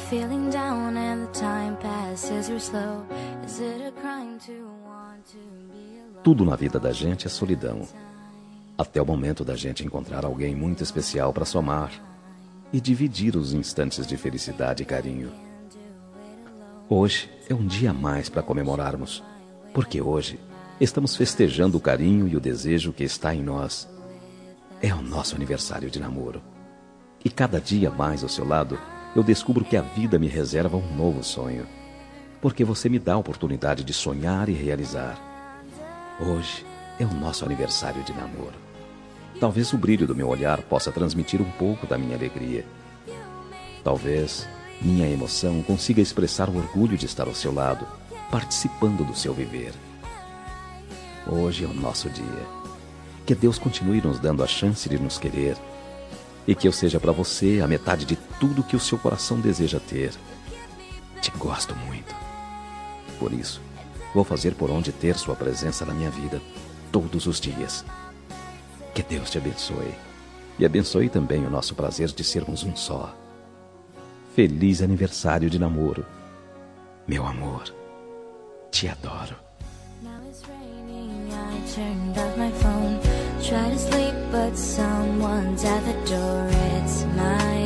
feeling down and the time passes real slow. Is it a crime to want to be alone? Tudo na vida da gente é solidão. Até o momento da gente encontrar alguém muito especial para somar e dividir os instantes de felicidade e carinho. Hoje é um dia a mais para comemorarmos, porque hoje estamos festejando o carinho e o desejo que está em nós. É o nosso aniversário de namoro. E cada dia mais ao seu lado, eu descubro que a vida me reserva um novo sonho, porque você me dá a oportunidade de sonhar e realizar. Hoje é o nosso aniversário de namoro. Talvez o brilho do meu olhar possa transmitir um pouco da minha alegria. Talvez minha emoção consiga expressar o orgulho de estar ao seu lado, participando do seu viver. Hoje é o nosso dia. Que Deus continue nos dando a chance de nos querer e que eu seja para você a metade de tudo que o seu coração deseja ter. Te gosto muito. Por isso, vou fazer por onde ter sua presença na minha vida todos os dias. Que Deus te abençoe e abençoe também o nosso prazer de sermos um só. Feliz aniversário de namoro. Meu amor, te adoro. Now it's raining, I turned off my phone. Try to sleep, but someone's at the door. It's my